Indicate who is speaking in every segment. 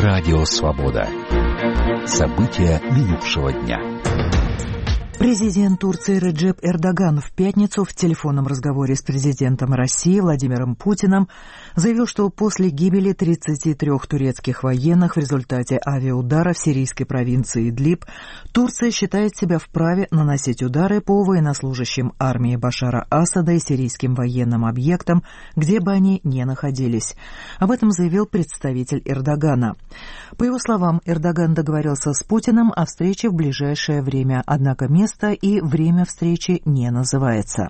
Speaker 1: Радио Свобода. События минувшего дня.
Speaker 2: Президент Турции Реджеп Эрдоган в пятницу в телефонном разговоре с президентом России Владимиром Путиным заявил, что после гибели 33 турецких военных в результате авиаудара в сирийской провинции Идлиб Турция считает себя вправе наносить удары по военнослужащим армии Башара Асада и сирийским военным объектам, где бы они ни находились. Об этом заявил представитель Эрдогана. По его словам, Эрдоган договорился с Путиным о встрече в ближайшее время, однако место и время встречи не называется.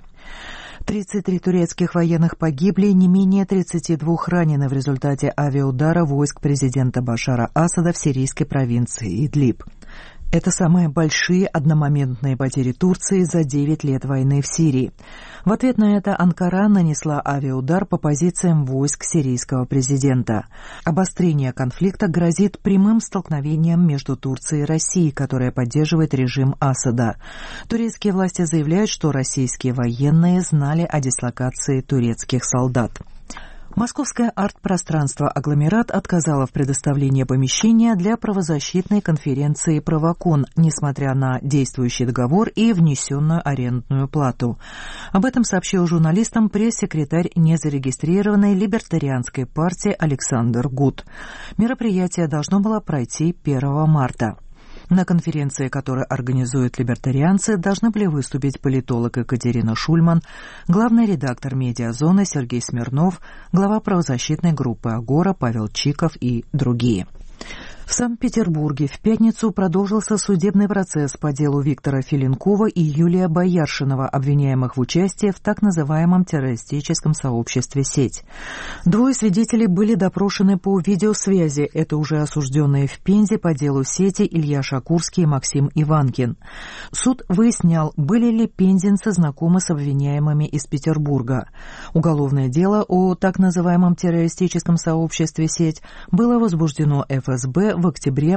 Speaker 2: 33 турецких военных погибли, не менее 32 ранены в результате авиаудара войск президента Башара Асада в сирийской провинции Идлиб. Это самые большие одномоментные потери Турции за 9 лет войны в Сирии. В ответ на это Анкара нанесла авиаудар по позициям войск сирийского президента. Обострение конфликта грозит прямым столкновением между Турцией и Россией, которая поддерживает режим Асада. Турецкие власти заявляют, что российские военные знали о дислокации турецких солдат. Московское арт-пространство «Агломерат» отказало в предоставлении помещения для правозащитной конференции «Правокон», несмотря на действующий договор и внесенную арендную плату. Об этом сообщил журналистам пресс-секретарь незарегистрированной либертарианской партии Александр Гуд. Мероприятие должно было пройти 1 марта. На конференции, которую организуют либертарианцы, должны были выступить политолог Екатерина Шульман, главный редактор «Медиазоны» Сергей Смирнов, глава правозащитной группы «Агора» Павел Чиков и другие. В Санкт-Петербурге в пятницу продолжился судебный процесс по делу Виктора Филенкова и Юлия Бояршинова, обвиняемых в участии в так называемом террористическом сообществе «Сеть». Двое свидетелей были допрошены по видеосвязи. Это уже осужденные в Пензе по делу «Сети» Илья Шакурский и Максим Иванкин. Суд выяснял, были ли пензенцы знакомы с обвиняемыми из Петербурга. Уголовное дело о так называемом террористическом сообществе «Сеть» было возбуждено ФСБ в октябре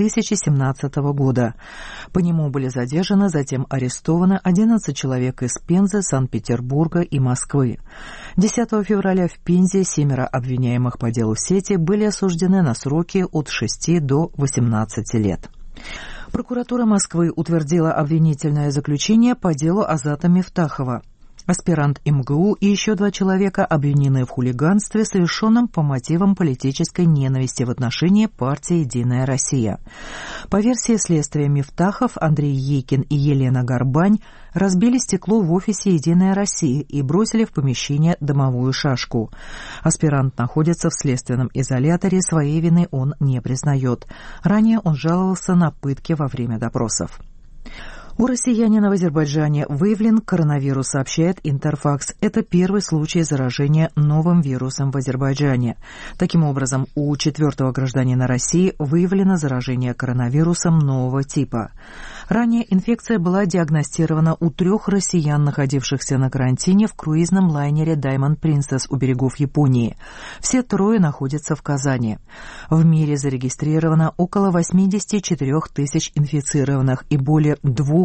Speaker 2: 2017 года. По нему были задержаны, затем арестованы 11 человек из Пензы, Санкт-Петербурга и Москвы. 10 февраля в Пензе 7 обвиняемых по делу «Сети» были осуждены на сроки от 6 до 18 лет. Прокуратура Москвы утвердила обвинительное заключение по делу Азата Мифтахова. Аспирант МГУ и еще 2 человека обвинены в хулиганстве, совершенном по мотивам политической ненависти в отношении партии «Единая Россия». По версии следствия, Мифтахов, Андрей Екин и Елена Горбань разбили стекло в офисе «Единая Россия» и бросили в помещение дымовую шашку. Аспирант находится в следственном изоляторе, своей вины он не признает. Ранее он жаловался на пытки во время допросов. У россиянина в Азербайджане выявлен коронавирус, сообщает Интерфакс. Это первый случай заражения новым вирусом в Азербайджане. Таким образом, у 4-го гражданина России выявлено заражение коронавирусом нового типа. Ранее инфекция была диагностирована у 3 россиян, находившихся на карантине в круизном лайнере Diamond Princess у берегов Японии. Все 3 находятся в Казани. В мире зарегистрировано около 84 тысяч инфицированных и более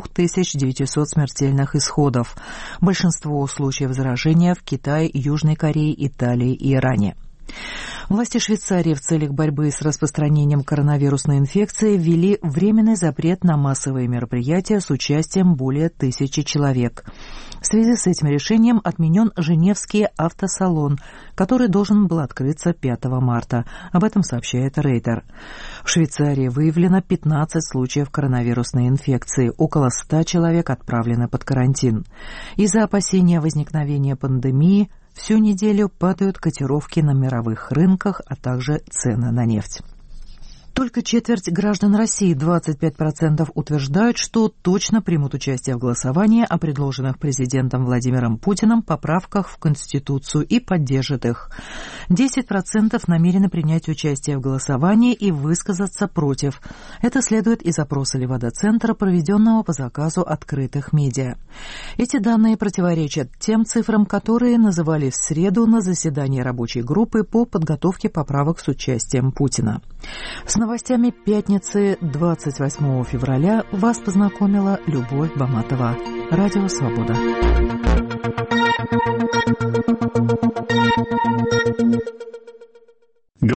Speaker 2: 2900 смертельных исходов. Большинство случаев заражения в Китае, Южной Корее, Италии и Иране. Власти Швейцарии в целях борьбы с распространением коронавирусной инфекции ввели временный запрет на массовые мероприятия с участием более 1000 человек. В связи с этим решением отменен Женевский автосалон, который должен был открыться 5 марта. Об этом сообщает Рейтер. В Швейцарии выявлено 15 случаев коронавирусной инфекции. Около 100 человек отправлены под карантин. Из-за опасения возникновения пандемии всю неделю падают котировки на мировых рынках, а также цены на нефть. Только четверть граждан России, 25%, утверждают, что точно примут участие в голосовании о предложенных президентом Владимиром Путиным поправках в Конституцию и поддержат их. 10% намерены принять участие в голосовании и высказаться против. Это следует из опроса Левада-центра, проведенного по заказу открытых медиа. Эти данные противоречат тем цифрам, которые называли в среду на заседании рабочей группы по подготовке поправок с участием Путина. С новостями пятницы 28 февраля вас познакомила Любовь Баматова. Радио «Свобода».